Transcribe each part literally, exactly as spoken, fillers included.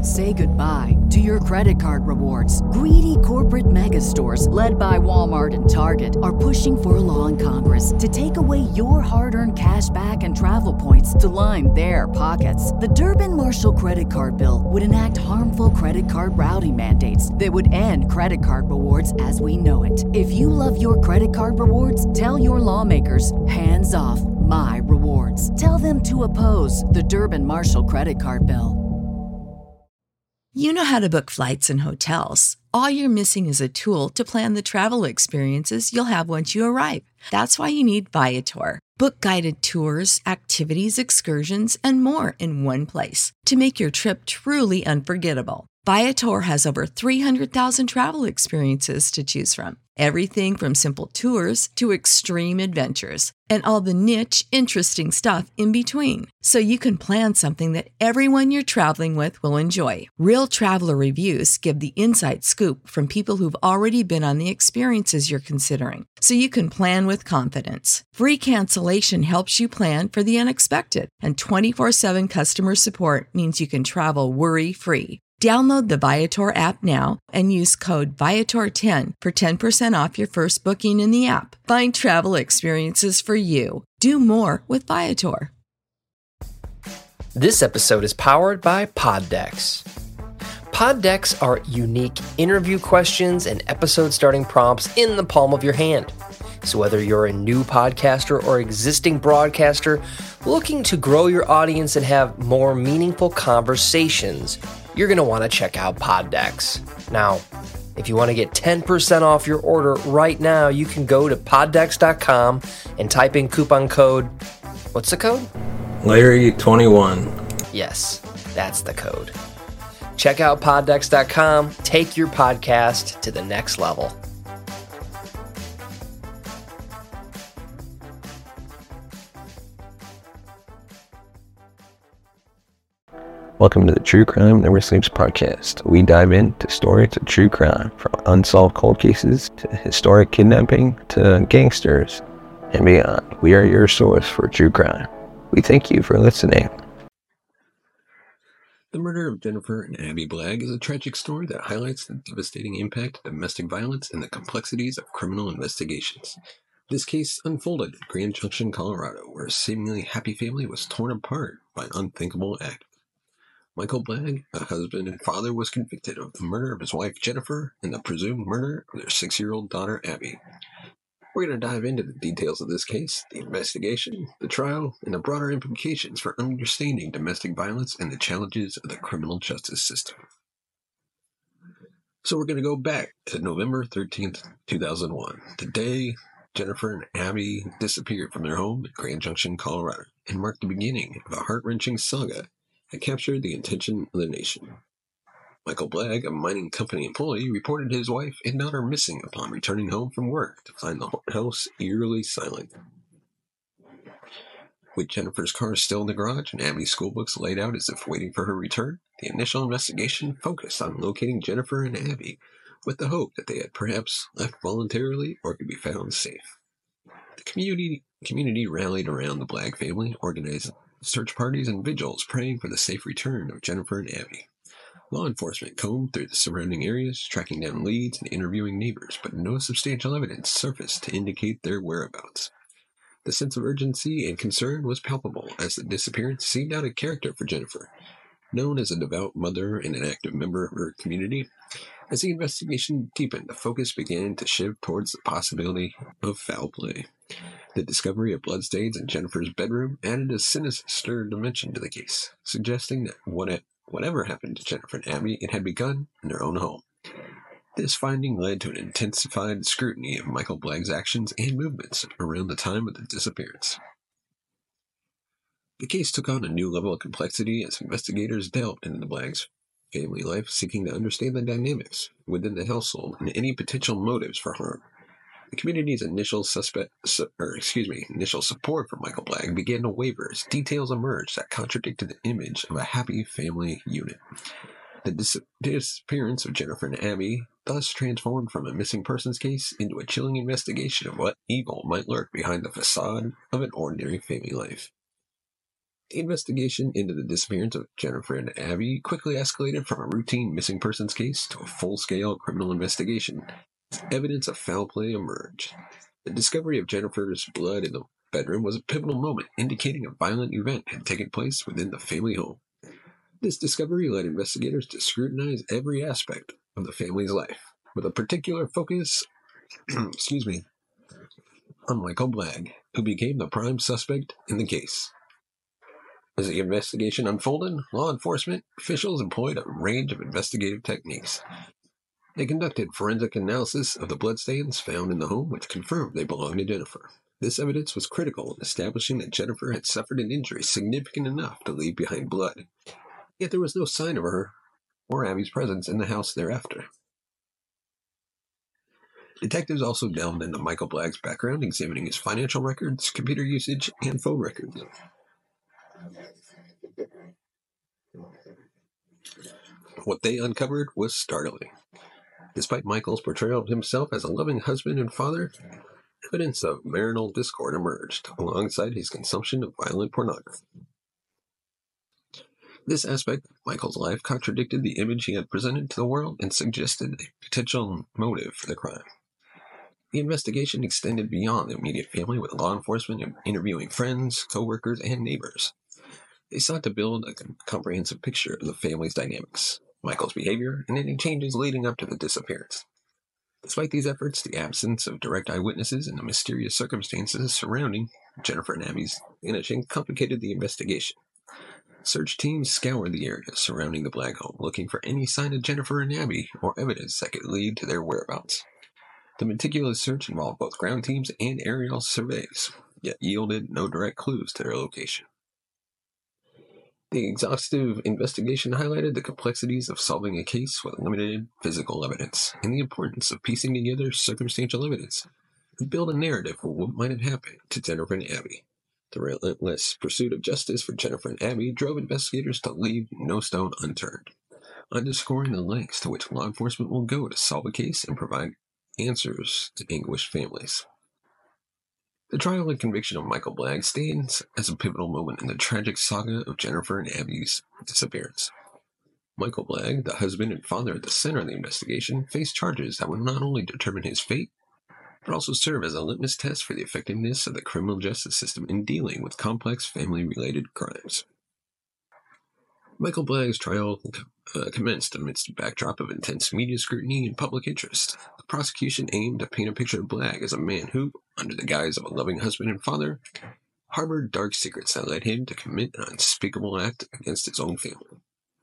Say goodbye to your credit card rewards. Greedy corporate mega stores, led by Walmart and Target, are pushing for a law in Congress to take away your hard-earned cash back and travel points to line their pockets. The Durbin-Marshall credit card bill would enact harmful credit card routing mandates that would end credit card rewards as we know it. If you love your credit card rewards, tell your lawmakers, hands off my rewards. Tell them to oppose the Durbin-Marshall credit card bill. You know how to book flights and hotels. All you're missing is a tool to plan the travel experiences you'll have once you arrive. That's why you need Viator. Book guided tours, activities, excursions, and more in one place to make your trip truly unforgettable. Viator has over three hundred thousand travel experiences to choose from. Everything from simple tours to extreme adventures and all the niche, interesting stuff in between. So you can plan something that everyone you're traveling with will enjoy. Real traveler reviews give the inside scoop from people who've already been on the experiences you're considering. So you can plan with confidence. Free cancellation helps you plan for the unexpected. And twenty-four seven customer support means you can travel worry-free. Download the Viator app now and use code Viator ten for ten percent off your first booking in the app. Find travel experiences for you. Do more with Viator. This episode is powered by Poddex. Poddex are unique interview questions and episode starting prompts in the palm of your hand. So whether you're a new podcaster or existing broadcaster looking to grow your audience and have more meaningful conversations, you're going to want to check out Poddex. Now, if you want to get ten percent off your order right now, you can go to poddex dot com and type in coupon code, what's the code? Larry twenty-one. Yes, that's the code. Check out poddex dot com. Take your podcast to the next level. Welcome to the True Crime Never Sleeps podcast. We dive into stories of true crime, from unsolved cold cases to historic kidnapping to gangsters and beyond. We are your source for true crime. We thank you for listening. The murder of Jennifer and Abby Blagg is a tragic story that highlights the devastating impact of domestic violence and the complexities of criminal investigations. This case unfolded in Grand Junction, Colorado, where a seemingly happy family was torn apart by an unthinkable act. Michael Blagg, a husband and father, was convicted of the murder of his wife Jennifer and the presumed murder of their six-year-old daughter Abby. We're going to dive into the details of this case, the investigation, the trial, and the broader implications for understanding domestic violence and the challenges of the criminal justice system. So we're going to go back to November thirteenth, two thousand one, the day Jennifer and Abby disappeared from their home in Grand Junction, Colorado, and marked the beginning of a heart-wrenching saga that captured the attention of the nation. Michael Blagg, a mining company employee, reported his wife and daughter missing upon returning home from work to find the house eerily silent. With Jennifer's car still in the garage and Abby's schoolbooks laid out as if waiting for her return, the initial investigation focused on locating Jennifer and Abby, with the hope that they had perhaps left voluntarily or could be found safe. The community community rallied around the Blagg family, organized search parties and vigils praying for the safe return of Jennifer and Abby. Law enforcement combed through the surrounding areas, tracking down leads and interviewing neighbors, but no substantial evidence surfaced to indicate their whereabouts. The sense of urgency and concern was palpable, as the disappearance seemed out of character for Jennifer. Known as a devout mother and an active member of her community, as the investigation deepened, the focus began to shift towards the possibility of foul play. The discovery of bloodstains in Jennifer's bedroom added a sinister dimension to the case, suggesting that what whatever happened to Jennifer and Abby, it had begun in their own home. This finding led to an intensified scrutiny of Michael Blagg's actions and movements around the time of the disappearance. The case took on a new level of complexity as investigators delved into the Blagg's family life, seeking to understand the dynamics within the household and any potential motives for harm. The community's initial suspect, su- or excuse me, initial support for Michael Blagg began to waver as details emerged that contradicted the image of a happy family unit. The dis- disappearance of Jennifer and Abby thus transformed from a missing persons case into a chilling investigation of what evil might lurk behind the facade of an ordinary family life. The investigation into the disappearance of Jennifer and Abby quickly escalated from a routine missing persons case to a full-scale criminal investigation as evidence of foul play emerged. The discovery of Jennifer's blood in the bedroom was a pivotal moment, indicating a violent event had taken place within the family home. This discovery led investigators to scrutinize every aspect of the family's life, with a particular focus excuse me, on Michael Blagg, who became the prime suspect in the case. As the investigation unfolded, law enforcement officials employed a range of investigative techniques. They conducted forensic analysis of the bloodstains found in the home, which confirmed they belonged to Jennifer. This evidence was critical in establishing that Jennifer had suffered an injury significant enough to leave behind blood. Yet there was no sign of her or Abby's presence in the house thereafter. Detectives also delved into Michael Blagg's background, examining his financial records, computer usage, and phone records. What they uncovered was startling. Despite Michael's portrayal of himself as a loving husband and father, evidence of marital discord emerged, alongside his consumption of violent pornography. This aspect of Michael's life contradicted the image he had presented to the world and suggested a potential motive for the crime. The investigation extended beyond the immediate family, with law enforcement interviewing friends, co-workers, and neighbors. They sought to build a comprehensive picture of the family's dynamics, Michael's behavior, and any changes leading up to the disappearance. Despite these efforts, the absence of direct eyewitnesses and the mysterious circumstances surrounding Jennifer and Abby's vanishing complicated the investigation. Search teams scoured the area surrounding the Blagg home, looking for any sign of Jennifer and Abby or evidence that could lead to their whereabouts. The meticulous search involved both ground teams and aerial surveys, yet yielded no direct clues to their location. The exhaustive investigation highlighted the complexities of solving a case with limited physical evidence, and the importance of piecing together circumstantial evidence to build a narrative of what might have happened to Jennifer and Abby. The relentless pursuit of justice for Jennifer and Abby drove investigators to leave no stone unturned, underscoring the lengths to which law enforcement will go to solve a case and provide answers to anguished families. The trial and conviction of Michael Blagg stands as a pivotal moment in the tragic saga of Jennifer and Abby's disappearance. Michael Blagg, the husband and father at the center of the investigation, faced charges that would not only determine his fate, but also serve as a litmus test for the effectiveness of the criminal justice system in dealing with complex family-related crimes. Michael Blagg's trial uh, commenced amidst a backdrop of intense media scrutiny and public interest. The prosecution aimed to paint a picture of Blagg as a man who, under the guise of a loving husband and father, harbored dark secrets that led him to commit an unspeakable act against his own family.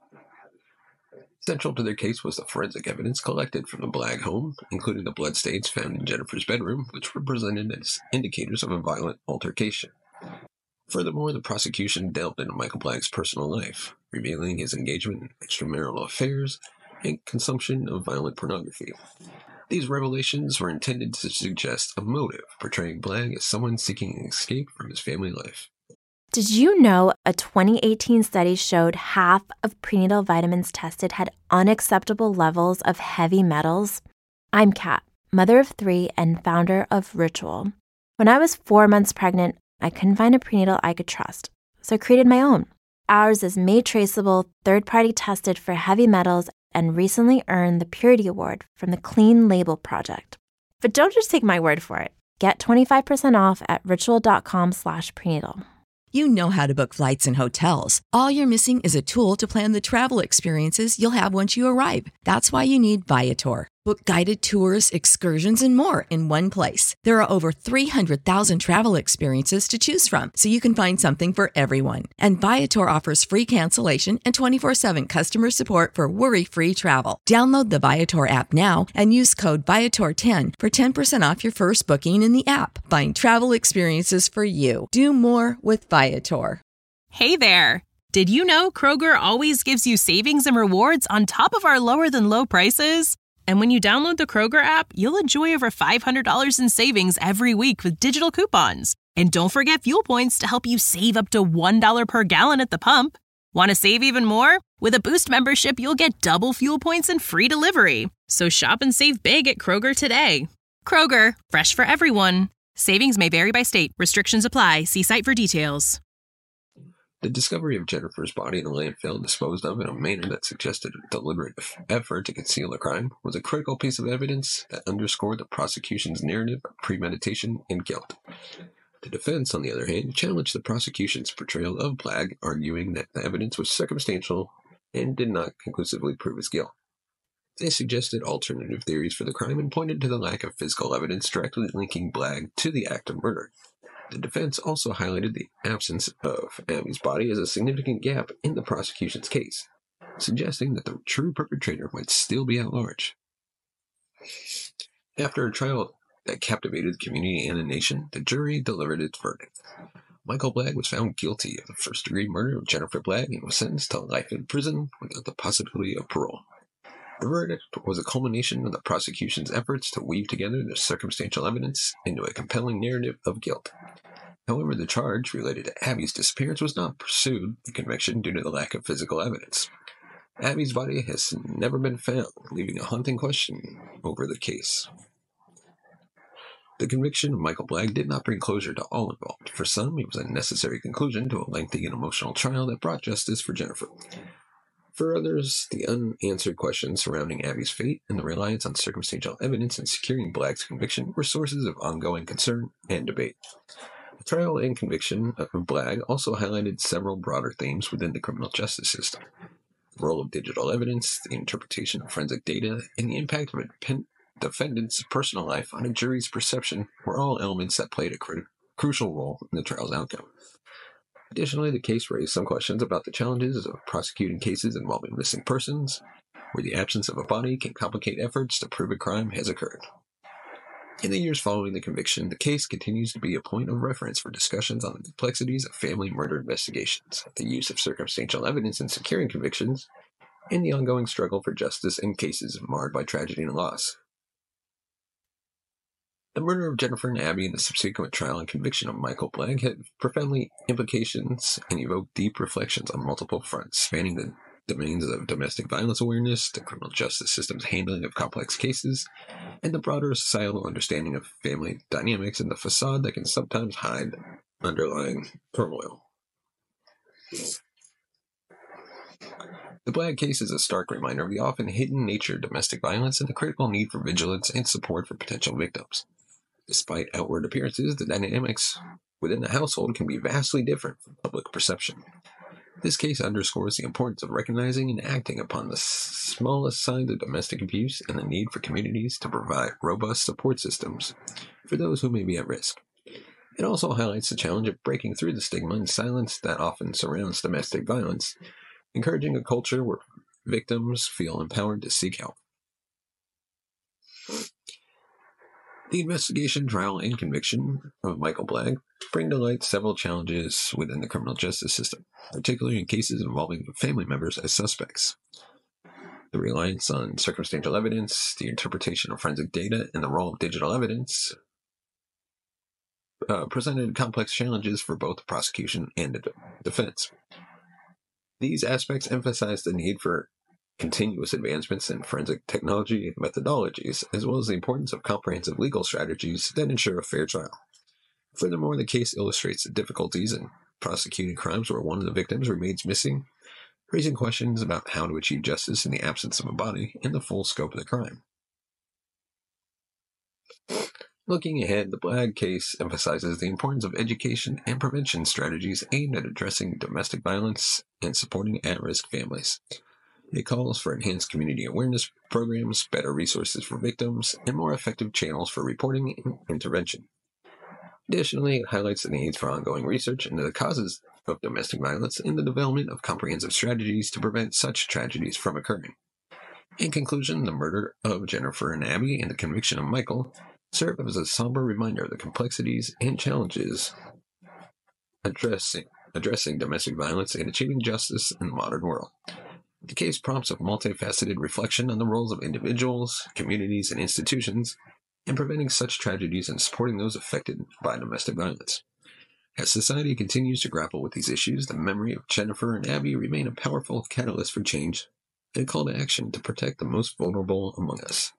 Central to their case was the forensic evidence collected from the Blagg home, including the bloodstains found in Jennifer's bedroom, which were presented as indicators of a violent altercation. Furthermore, the prosecution delved into Michael Blagg's personal life, revealing his engagement in extramarital affairs and consumption of violent pornography. These revelations were intended to suggest a motive, portraying Blagg as someone seeking an escape from his family life. Did you know a twenty eighteen study showed half of prenatal vitamins tested had unacceptable levels of heavy metals? I'm Kat, mother of three and founder of Ritual. When I was four months pregnant, I couldn't find a prenatal I could trust, so I created my own. Ours is made traceable, third-party tested for heavy metals, and recently earned the Purity Award from the Clean Label Project. But don't just take my word for it. Get twenty-five percent off at ritual.com slash prenatal. You know how to book flights and hotels. All you're missing is a tool to plan the travel experiences you'll have once you arrive. That's why you need Viator. Book guided tours, excursions, and more in one place. There are over three hundred thousand travel experiences to choose from, so you can find something for everyone. And Viator offers free cancellation and twenty-four seven customer support for worry-free travel. Download the Viator app now and use code Viator ten for ten percent off your first booking in the app. Find travel experiences for you. Do more with Viator. Hey there! Did you know Kroger always gives you savings and rewards on top of our lower-than-low prices? And when you download the Kroger app, you'll enjoy over five hundred dollars in savings every week with digital coupons. And don't forget fuel points to help you save up to one dollar per gallon at the pump. Want to save even more? With a Boost membership, you'll get double fuel points and free delivery. So shop and save big at Kroger today. Kroger, fresh for everyone. Savings may vary by state. Restrictions apply. See site for details. The discovery of Jennifer's body in a landfill disposed of in a manner that suggested a deliberate effort to conceal the crime was a critical piece of evidence that underscored the prosecution's narrative of premeditation and guilt. The defense, on the other hand, challenged the prosecution's portrayal of Blagg, arguing that the evidence was circumstantial and did not conclusively prove his guilt. They suggested alternative theories for the crime and pointed to the lack of physical evidence directly linking Blagg to the act of murder. The defense also highlighted the absence of Abby's body as a significant gap in the prosecution's case, suggesting that the true perpetrator might still be at large. After a trial that captivated the community and the nation, the jury delivered its verdict. Michael Blagg was found guilty of the first-degree murder of Jennifer Blagg and was sentenced to life in prison without the possibility of parole. The verdict was a culmination of the prosecution's efforts to weave together the circumstantial evidence into a compelling narrative of guilt. However, the charge related to Abby's disappearance was not pursued the conviction due to the lack of physical evidence. Abby's body has never been found, leaving a haunting question over the case. The conviction of Michael Blagg did not bring closure to all involved. For some, it was a necessary conclusion to a lengthy and emotional trial that brought justice for Jennifer. For others, the unanswered questions surrounding Abby's fate and the reliance on circumstantial evidence in securing Blagg's conviction were sources of ongoing concern and debate. The trial and conviction of Blagg also highlighted several broader themes within the criminal justice system. The role of digital evidence, the interpretation of forensic data, and the impact of a defendant's personal life on a jury's perception were all elements that played a cru- crucial role in the trial's outcome. Additionally, the case raised some questions about the challenges of prosecuting cases involving missing persons, where the absence of a body can complicate efforts to prove a crime has occurred. In the years following the conviction, the case continues to be a point of reference for discussions on the complexities of family murder investigations, the use of circumstantial evidence in securing convictions, and the ongoing struggle for justice in cases marred by tragedy and loss. The murder of Jennifer and Abby and the subsequent trial and conviction of Michael Blagg had profoundly implications and evoked deep reflections on multiple fronts, spanning the domains of domestic violence awareness, the criminal justice system's handling of complex cases, and the broader societal understanding of family dynamics and the facade that can sometimes hide underlying turmoil. The Blagg case is a stark reminder of the often hidden nature of domestic violence and the critical need for vigilance and support for potential victims. Despite outward appearances, the dynamics within the household can be vastly different from public perception. This case underscores the importance of recognizing and acting upon the smallest signs of domestic abuse and the need for communities to provide robust support systems for those who may be at risk. It also highlights the challenge of breaking through the stigma and silence that often surrounds domestic violence, encouraging a culture where victims feel empowered to seek help. The investigation, trial, and conviction of Michael Blagg bring to light several challenges within the criminal justice system, particularly in cases involving family members as suspects. The reliance on circumstantial evidence, the interpretation of forensic data, and the role of digital evidence uh, presented complex challenges for both the prosecution and the defense. These aspects emphasize the need for continuous advancements in forensic technology and methodologies, as well as the importance of comprehensive legal strategies that ensure a fair trial. Furthermore, the case illustrates the difficulties in prosecuting crimes where one of the victims remains missing, raising questions about how to achieve justice in the absence of a body and the full scope of the crime. Looking ahead, the Blagg case emphasizes the importance of education and prevention strategies aimed at addressing domestic violence and supporting at-risk families. It calls for enhanced community awareness programs, better resources for victims, and more effective channels for reporting and intervention. Additionally, it highlights the needs for ongoing research into the causes of domestic violence and the development of comprehensive strategies to prevent such tragedies from occurring. In conclusion, the murder of Jennifer and Abby and the conviction of Michael serve as a somber reminder of the complexities and challenges addressing, addressing domestic violence and achieving justice in the modern world. The case prompts a multifaceted reflection on the roles of individuals, communities, and institutions in preventing such tragedies and supporting those affected by domestic violence. As society continues to grapple with these issues, the memory of Jennifer and Abby remain a powerful catalyst for change and a call to action to protect the most vulnerable among us.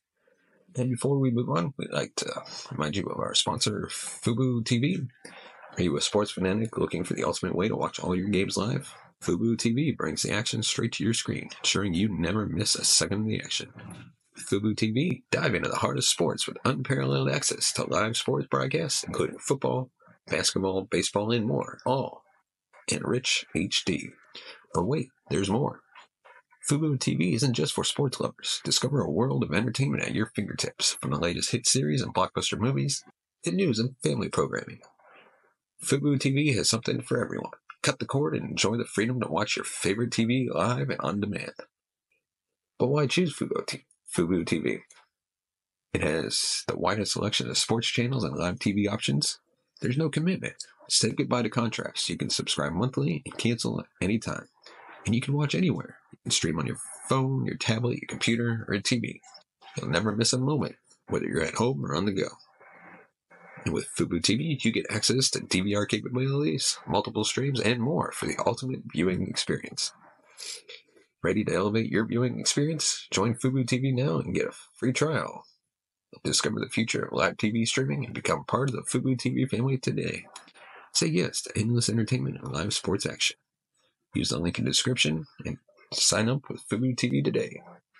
And before we move on, we'd like to remind you of our sponsor, Fubo T V. Are you a sports fanatic looking for the ultimate way to watch all your games live? Fubo T V brings the action straight to your screen, ensuring you never miss a second of the action. With Fubo T V, dive into the heart of sports with unparalleled access to live sports broadcasts, including football, basketball, baseball, and more, all in rich H D. But wait, there's more. Fubo T V isn't just for sports lovers. Discover a world of entertainment at your fingertips, from the latest hit series and blockbuster movies to news and family programming. Fubo T V has something for everyone. Cut the cord and enjoy the freedom to watch your favorite T V live and on demand. But why choose Fubo T V? Fubo T V. It has the widest selection of sports channels and live T V options. There's no commitment. Say goodbye to contracts. You can subscribe monthly and cancel at any time. And you can watch anywhere. You can stream on your phone, your tablet, your computer, or a T V. You'll never miss a moment, whether you're at home or on the go. And with Fubo T V, you get access to D V R capabilities, multiple streams, and more for the ultimate viewing experience. Ready to elevate your viewing experience? Join Fubo T V now and get a free trial. Discover the future of live T V streaming and become part of the Fubo T V family today. Say yes to endless entertainment and live sports action. Use the link in the description and sign up with Fubo T V today.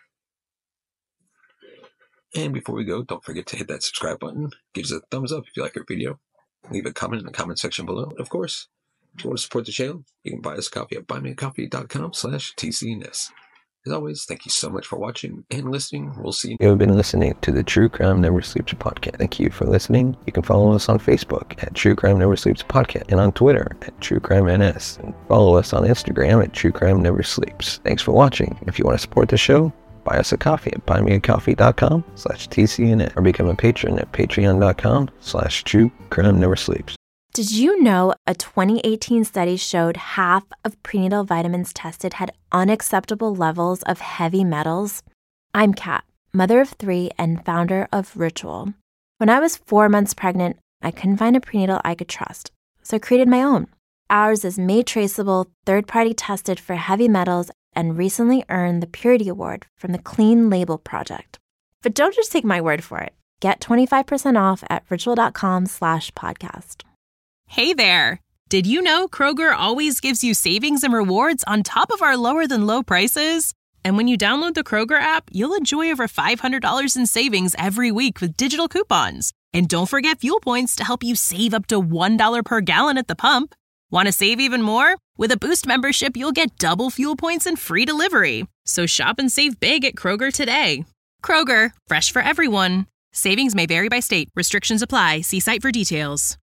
And before we go, don't forget to hit that subscribe button. Give us a thumbs up if you like our video. Leave a comment in the comment section below. And of course, if you want to support the channel, you can buy us a coffee at buymeacoffee.com slash TCNS. As always, thank you so much for watching and listening. We'll see you. You have been listening to the True Crime Never Sleeps podcast. Thank you for listening. You can follow us on Facebook at True Crime Never Sleeps podcast and on Twitter at True Crime N S. And follow us on Instagram at True Crime Never Sleeps. Thanks for watching. If you want to support the show, buy us a coffee at buymeacoffee.com slash TCNS or become a patron at patreon.com slash True Crime Never Sleeps. Did you know a twenty eighteen study showed half of prenatal vitamins tested had unacceptable levels of heavy metals? I'm Kat, mother of three and founder of Ritual. When I was four months pregnant, I couldn't find a prenatal I could trust, so I created my own. Ours is made traceable, third-party tested for heavy metals, and recently earned the Purity Award from the Clean Label Project. But don't just take my word for it. Get twenty-five percent off at ritual.com slash podcast. Hey there! Did you know Kroger always gives you savings and rewards on top of our lower than low prices? And when you download the Kroger app, you'll enjoy over five hundred dollars in savings every week with digital coupons. And don't forget fuel points to help you save up to one dollar per gallon at the pump. Want to save even more? With a Boost membership, you'll get double fuel points and free delivery. So shop and save big at Kroger today. Kroger, fresh for everyone. Savings may vary by state. Restrictions apply. See site for details.